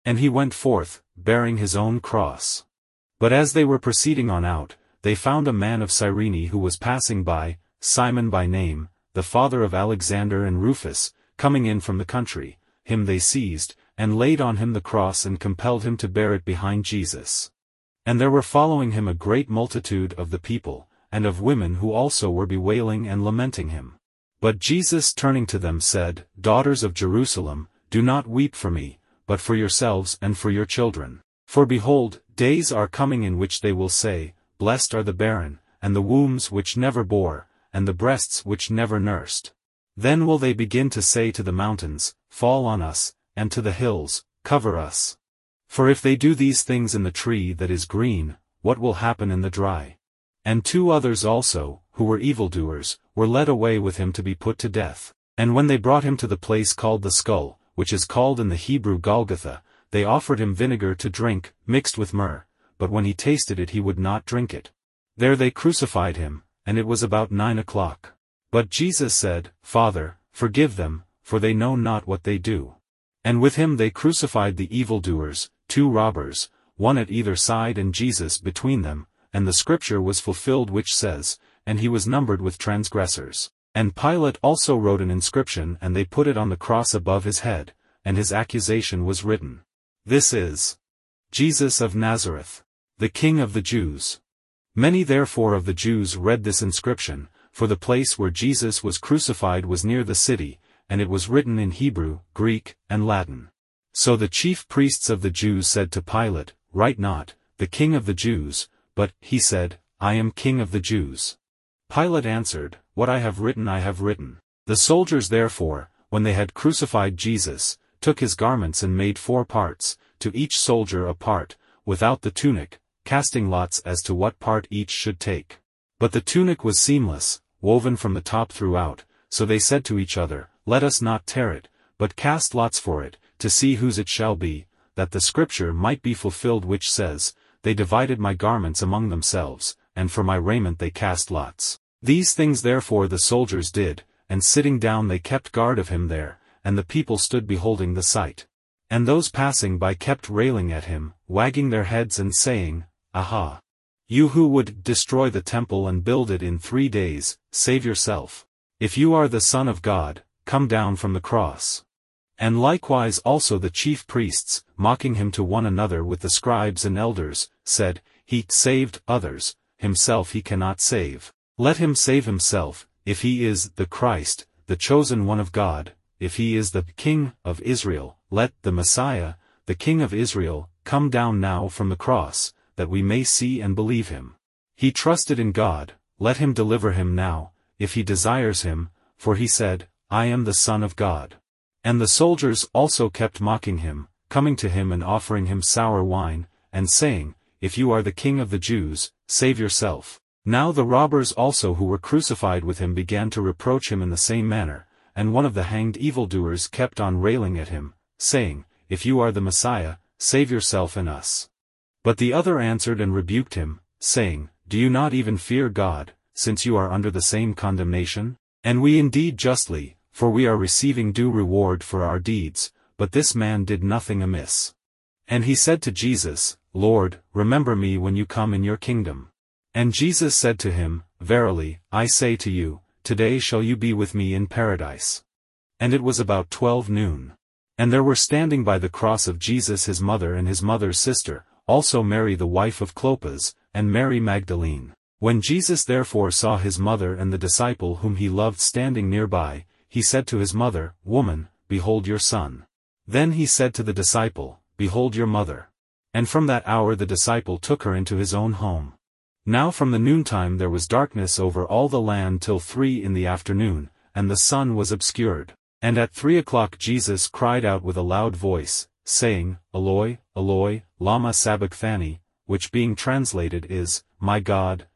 And he went forth, bearing his own cross. But as they were proceeding on out, they found a man of Cyrene who was passing by, Simon by name, the father of Alexander and Rufus, coming in from the country. Him they seized, and laid on him the cross and compelled him to bear it behind Jesus. And there were following him a great multitude of the people, and of women who also were bewailing and lamenting him. But Jesus turning to them said, Daughters of Jerusalem, do not weep for me, but for yourselves and for your children. For behold, days are coming in which they will say, Blessed are the barren, and the wombs which never bore, and the breasts which never nursed. Then will they begin to say to the mountains, Fall on us, and to the hills, Cover us. For if they do these things in the tree that is green, what will happen in the dry? And 2 others also, who were evildoers, were led away with him to be put to death. And when they brought him to the place called the Skull, which is called in the Hebrew Golgotha, they offered him vinegar to drink, mixed with myrrh, but when he tasted it he would not drink it. There they crucified him, and it was about 9 o'clock. But Jesus said, Father, forgive them, for they know not what they do. And with him they crucified the evildoers, 2 robbers, one at either side and Jesus between them, and the scripture was fulfilled which says, And he was numbered with transgressors. And Pilate also wrote an inscription and they put it on the cross above his head, and his accusation was written. This is Jesus of Nazareth, the King of the Jews. Many therefore of the Jews read this inscription, for the place where Jesus was crucified was near the city, and it was written in Hebrew, Greek, and Latin. So the chief priests of the Jews said to Pilate, Write not, the King of the Jews, but, he said, I am King of the Jews. Pilate answered, What I have written I have written. The soldiers therefore, when they had crucified Jesus, took his garments and made 4 parts, to each soldier a part, without the tunic, casting lots as to what part each should take. But the tunic was seamless, woven from the top throughout, so they said to each other, Let us not tear it, but cast lots for it, to see whose it shall be, that the scripture might be fulfilled which says, They divided my garments among themselves, and for my raiment they cast lots. These things therefore the soldiers did, and sitting down they kept guard of him there, and the people stood beholding the sight. And those passing by kept railing at him, wagging their heads and saying, Aha! You who would destroy the temple and build it in 3 days, save yourself. If you are the Son of God, come down from the cross. And likewise also the chief priests, mocking him to one another with the scribes and elders, said, He saved others, himself he cannot save. Let him save himself, if he is the Christ, the chosen one of God, if he is the King of Israel, let the Messiah, the King of Israel, come down now from the cross, that we may see and believe him. He trusted in God, let him deliver him now, if he desires him, for he said, I am the Son of God. And the soldiers also kept mocking him, coming to him and offering him sour wine, and saying, If you are the King of the Jews, save yourself. Now the robbers also who were crucified with him began to reproach him in the same manner, and one of the hanged evildoers kept on railing at him, saying, If you are the Messiah, save yourself and us. But the other answered and rebuked him, saying, Do you not even fear God, since you are under the same condemnation? And we indeed justly, for we are receiving due reward for our deeds, but this man did nothing amiss. And he said to Jesus, Lord, remember me when you come in your kingdom. And Jesus said to him, Verily, I say to you, today shall you be with me in paradise. And it was about 12 noon. And there were standing by the cross of Jesus his mother and his mother's sister, also Mary the wife of Clopas, and Mary Magdalene. When Jesus therefore saw his mother and the disciple whom he loved standing nearby, he said to his mother, Woman, behold your son. Then he said to the disciple, Behold your mother. And from that hour the disciple took her into his own home. Now from the noontime there was darkness over all the land till 3 in the afternoon, and the sun was obscured. And at 3 o'clock Jesus cried out with a loud voice, saying, Eloi, Eloi, lama sabachthani, which being translated is, my God,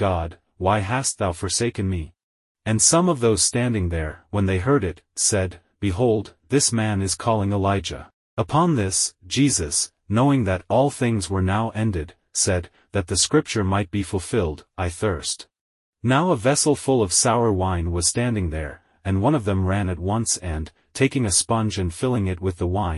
why hast thou forsaken me? And some of those standing there, when they heard it, said, Behold, this man is calling Elijah. Upon this, Jesus, knowing that all things were now ended, said, that the scripture might be fulfilled, I thirst. Now a vessel full of sour wine was standing there, and one of them ran at once and, taking a sponge and filling it with the wine,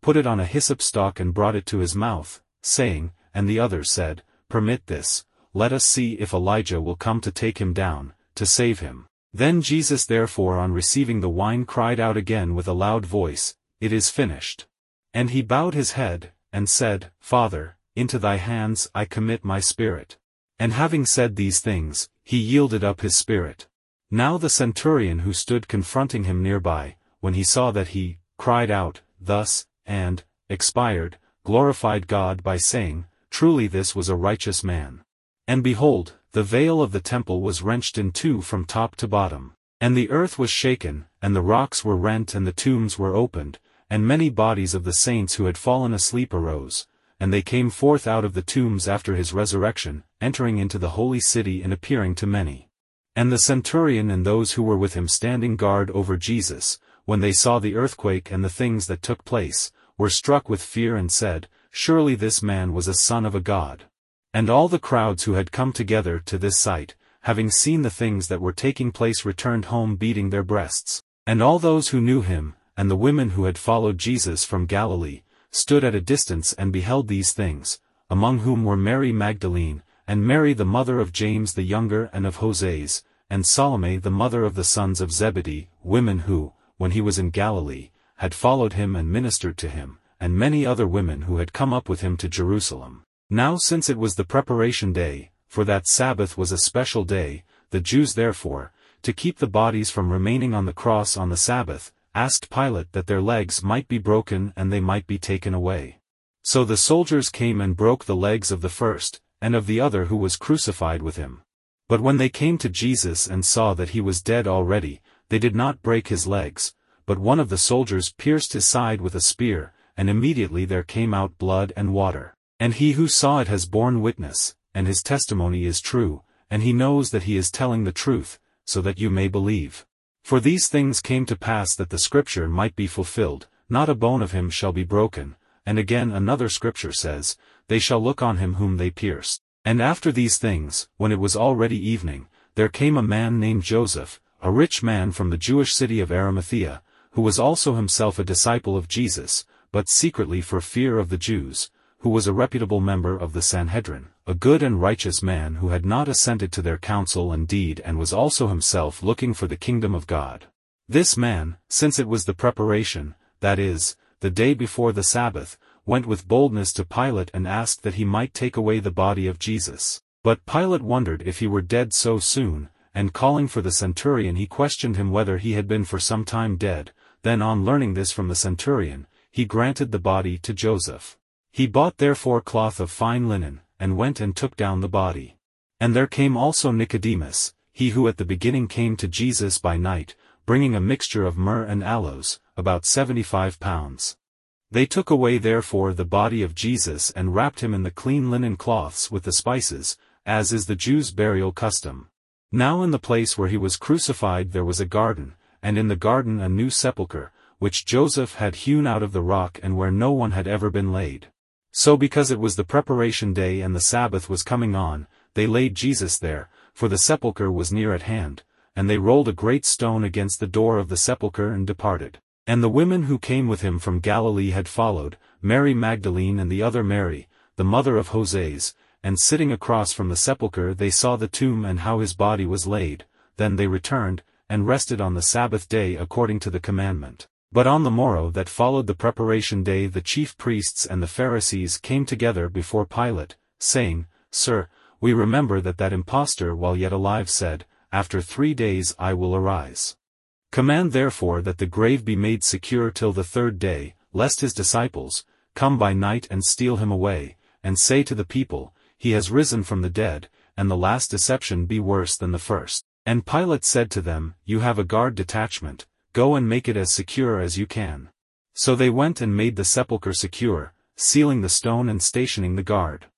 put it on a hyssop stalk and brought it to his mouth, saying, and the other said, Permit this, let us see if Elijah will come to take him down, to save him. Then Jesus therefore on receiving the wine cried out again with a loud voice, It is finished. And he bowed his head, and said, Father, into thy hands I commit my spirit. And having said these things, he yielded up his spirit. Now the centurion who stood confronting him nearby, when he saw that he cried out thus, and expired, glorified God by saying, Truly this was a righteous man. And behold, the veil of the temple was wrenched in two from top to bottom. And the earth was shaken, and the rocks were rent and the tombs were opened, and many bodies of the saints who had fallen asleep arose, and they came forth out of the tombs after his resurrection, entering into the holy city and appearing to many. And the centurion and those who were with him standing guard over Jesus, when they saw the earthquake and the things that took place, were struck with fear and said, Surely this man was a son of a god. And all the crowds who had come together to this sight, having seen the things that were taking place returned home beating their breasts. And all those who knew him, and the women who had followed Jesus from Galilee, stood at a distance and beheld these things, among whom were Mary Magdalene, and Mary the mother of James the younger and of Joses, and Salome the mother of the sons of Zebedee, women who, when he was in Galilee, had followed him and ministered to him, and many other women who had come up with him to Jerusalem. Now since it was the preparation day, for that Sabbath was a special day, the Jews therefore, to keep the bodies from remaining on the cross on the Sabbath, asked Pilate that their legs might be broken and they might be taken away. So the soldiers came and broke the legs of the first, and of the other who was crucified with him. But when they came to Jesus and saw that he was dead already, they did not break his legs, but one of the soldiers pierced his side with a spear, and immediately there came out blood and water. And he who saw it has borne witness, and his testimony is true, and he knows that he is telling the truth, so that you may believe. For these things came to pass that the scripture might be fulfilled, Not a bone of him shall be broken, and again another scripture says, They shall look on him whom they pierced. And after these things, when it was already evening, there came a man named Joseph, a rich man from the Jewish city of Arimathea, who was also himself a disciple of Jesus, but secretly for fear of the Jews, who was a reputable member of the Sanhedrin, a good and righteous man who had not assented to their counsel and deed and was also himself looking for the kingdom of God. This man, since it was the preparation, that is, the day before the Sabbath, went with boldness to Pilate and asked that he might take away the body of Jesus. But Pilate wondered if he were dead so soon, and calling for the centurion he questioned him whether he had been for some time dead. Then on learning this from the centurion, he granted the body to Joseph. He bought therefore cloth of fine linen, and went and took down the body. And there came also Nicodemus, he who at the beginning came to Jesus by night, bringing a mixture of myrrh and aloes, about 75 pounds. They took away therefore the body of Jesus and wrapped him in the clean linen cloths with the spices, as is the Jews' burial custom. Now in the place where he was crucified there was a garden, and in the garden a new sepulchre, which Joseph had hewn out of the rock and where no one had ever been laid. So because it was the preparation day and the Sabbath was coming on, they laid Jesus there, for the sepulchre was near at hand, and they rolled a great stone against the door of the sepulchre and departed. And the women who came with him from Galilee had followed, Mary Magdalene and the other Mary, the mother of Joses, and sitting across from the sepulchre they saw the tomb and how his body was laid. Then they returned, and rested on the Sabbath day according to the commandment. But on the morrow that followed the preparation day the chief priests and the Pharisees came together before Pilate, saying, Sir, we remember that impostor while yet alive said, After 3 days I will arise. Command therefore that the grave be made secure till the 3rd day, lest his disciples come by night and steal him away, and say to the people, He has risen from the dead, and the last deception be worse than the first. And Pilate said to them, You have a guard detachment, go and make it as secure as you can. So they went and made the sepulchre secure, sealing the stone and stationing the guard.